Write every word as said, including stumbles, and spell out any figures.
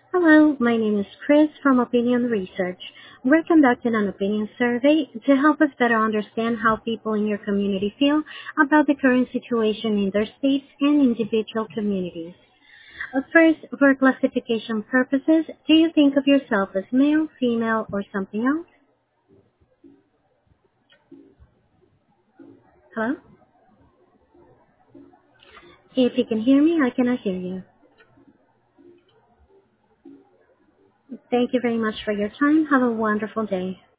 Hello, my name is Chris from Opinion Research. We're conducting an opinion survey to help us better understand how people in your community feel about the current situation in their states and individual communities. Uh, First, for classification purposes, do you think of yourself as male, female, or something else? Hello? If you can hear me, I cannot hear you. Thank you very much for your time. Have a wonderful day.